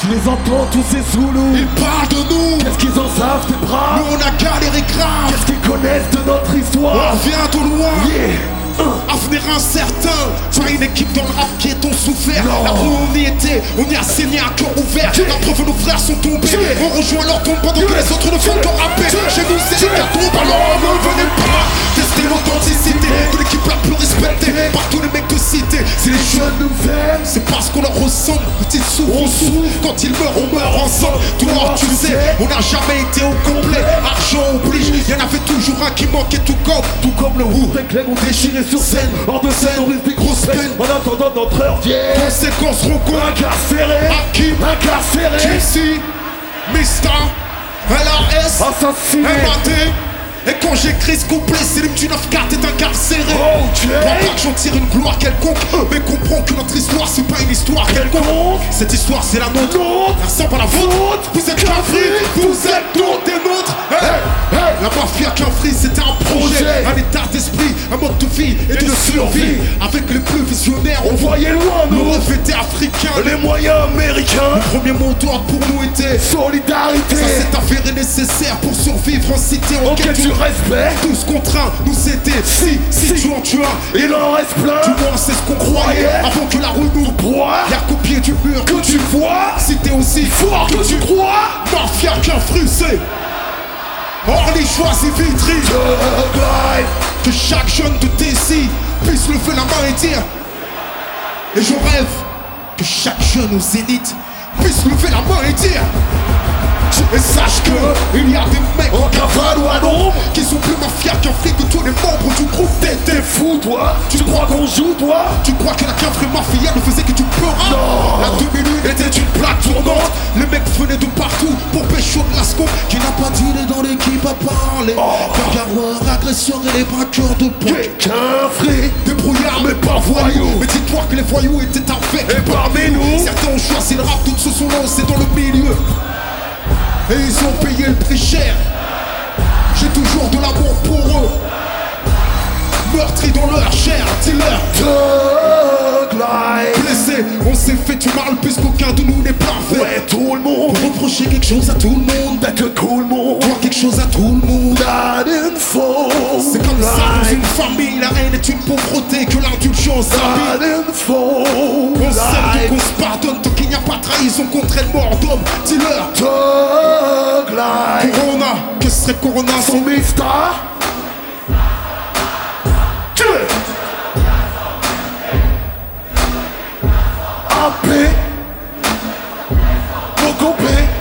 Tu les entends tous ces Zoulous, ils parlent de nous. qu'est-ce qu'ils en savent des bras? Nous on a galéré grave. Qu'est-ce qu'ils connaissent de notre On histoire? vient de loin. Yeah. Avenir incertain, vois une équipe dans le rap qui est ton souffert. Non. Là où on y était, on y a saigné à cœur ouvert. La preuve, nos frères sont tombés. On rejoint leur tombe pendant que les autres ne font que rapper. Chez nous, c'est les tombe, alors ne venez pas tester l'authenticité de l'équipe la plus respectée par tous les mecs de cité. Si les jeunes nous aiment, c'est parce qu'on leur ressemble. Quand ils souffrent, on souffre. Quand ils meurent, on meurt ensemble. Toi, tu sais, on n'a jamais été au complet. Argent oblige, y'en avait toujours un qui manquait tout comme le Wu. Les clés ont déchiré sur scène, hors de scène, on risque des grosses peines. En attendant notre heure vient. Conséquences recours. Incarcéré, Hakim, incarcéré, JC, Mista, LAS, assassiné. MAT. Et quand j'écris ce couplet, c'est l'hymne du 9-4 est incarcéré. Ok. Crois pas que j'en tire une gloire quelconque, mais comprends que notre histoire c'est pas une histoire quelconque. Cette histoire c'est la nôtre, la sang par la vôtre. Vous êtes qu'un free, vous êtes d'autres des nôtres. La mafia qu'un free c'était un projet, un état d'esprit, un mode de vie et de survie. Avec les plus visionnaires, On voyait loin nos nous, rêves étaient africains. les moyens américains. Le premier mot d'ordre pour nous était Solidarité, ça s'est avéré nécessaire pour survivre en cité en en quête du respect. tous contre un, nous c'était si tu en tues un. Il en reste plein, Du moins c'est ce qu'on croyait avant que la rue nous bois. Y'a copié du mur Que tu vois, si t'es aussi fort que tu crois. mafia qu'un frustré. Orly choisit Vitry. Thug life, Que chaque jeune de Tessie puisse lever la main et dire. Et je rêve que chaque jeune au Zénith puisse lever la main et dire. Et sache que il y a des mecs en cavale ou à l'ombre. qui sont plus mafia qu'un fric que tous les membres du groupe. T'es fou toi, tu crois qu'on joue toi? Tu crois que la cavalerie mafia ne faisait que du pleurat? Non. La 2001 était une plaque tournante. Les mecs venaient de partout pour pécho de Lascaux qui n'a pas d'idée dans l'équipe à parler. Bagarreur, agression et les braqueurs de points. Qu'un fric, Débrouillard mais pas voyou. Mais dis-toi que les voyous étaient avec. Et parmi nous, Certains ont choisi le rap, toutes se sont lancés dans le milieu. Et ils ont payé le prix cher. J'ai toujours de l'amour pour eux. Meurtris dans leur chair, dis-leur. Thug life. Blessé, on s'est fait du mal puisqu'aucun de nous n'est parfait. Ouais, tout le monde, Pour reprocher quelque chose à tout le monde, d'être tout le monde. dire quelque chose à tout le monde. That info. C'est comme ça dans une famille, la haine est une pauvreté que l'indulgence habite. That info. On s'aime donc on se pardonne tant qu'il n'y a pas de trahison contre elle mort d'homme. Dis-leur. Thug life. Corona, que serait Corona Son sans Mista. AP. Mokopé.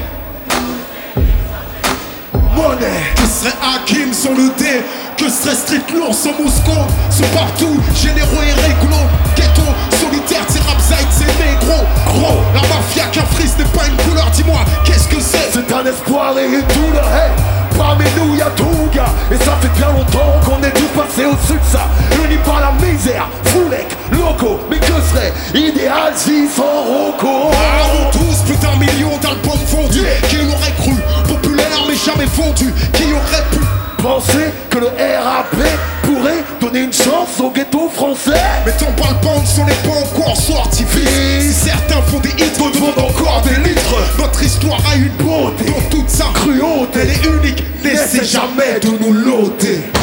Monnaie. Que serait Hakim sans le dé? Que serait Street Lourd sans Moscou? Sont partout, généraux et réglo. Ghetto, solitaire, c'est Rapside, c'est négro. Gros, la mafia qu'un frise n'est pas une couleur. Dis-moi, qu'est-ce que c'est? C'est un espoir et une douleur. Hey, parmi nous y'a tout gars. Et ça fait bien longtemps qu'on est tout passé au-dessus de ça. Unis par la misère, Foulek, Loco. Mais que serait idéal si sans Rocco? Allons tous, plus d'un million d'albums vendus. Qui l'aurait cru? Populaire mais jamais vendu. Qui aurait pu Penser que le RAP pourrait donner une chance au ghetto français? mais ton palpant ne sont pas encore sortis. Fils, certains font des hits, d'autres vendent encore des litres. Notre histoire a une beauté dans toute sa Cruauté. Elle est unique, n'essaie jamais de nous l'ôter.